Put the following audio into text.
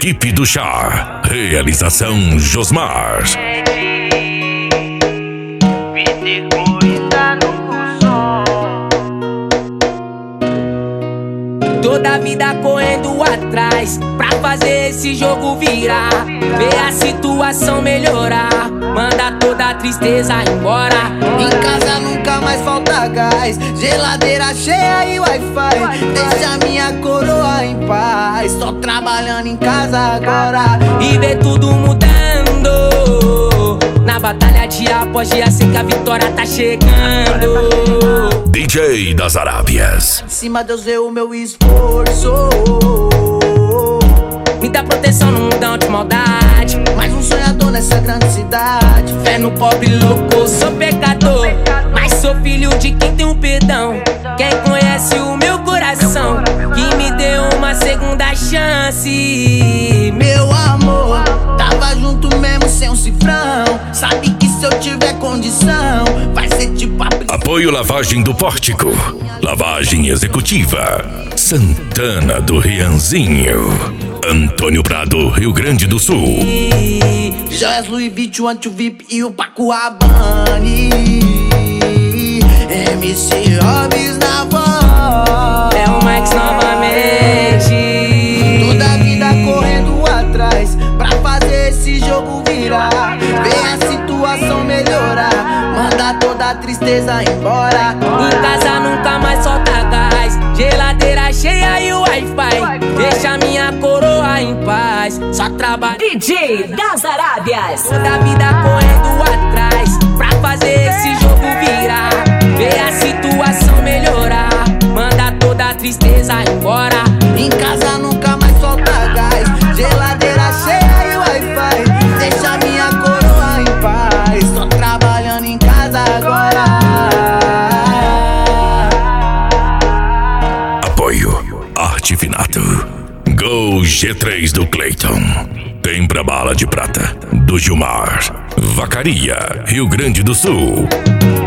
Equipe do Chá. Realização Josmar. Toda a vida correndo atrás pra fazer esse jogo virar. Ver a situação melhorar, manda toda a tristeza embora. Em casa nunca mais falta gás, geladeira cheia e Wi-Fi. Deixa minha coroa em paz, só trabalhando em casa agora. E ver tudo mudando na batalha dia após dia, sei que a vitória tá chegando. DJ das Arábias. Em cima Deus vê o meu esforço. Muita proteção no mundão de maldade, Mais um sonhador nessa grande cidade. fé no pobre louco, sou pecador, mas sou filho de quem tem um perdão. Quem conhece o meu coração, que me deu uma segunda chance. Meu amor, tava junto mesmo sem um cifrão. Sabe que se eu tiver condição, vai ser tipo a Apoio Lavagem do Pórtico. Lavagem Executiva. Santana do Rianzinho. Antônio Prado, Rio Grande do Sul. Joias Louis Vuitton, Anti-VIP e o Paco Rabanne. MC Hobbs na voz. É o Max novamente. Toda a vida correndo atrás pra fazer esse jogo virar. Ver a situação melhorar, manda toda a tristeza embora. Em casa nunca mais solta gás, geladeira cheia e Wi-Fi. Deixa minha coroa em paz, só trabalho. DJ das Arábias. Toda a vida correndo atrás pra fazer esse jogo virar. Ver a situação melhorar, manda toda a tristeza embora. Em casa nunca mais solta gás, geladeira cheia e Wi-Fi. Deixa minha coroa em paz, só trabalhando em casa agora. Apoio Artifinato. Gol G3 do Clayton. Tempra Bala de Prata do Gilmar. Vacaria, Rio Grande do Sul.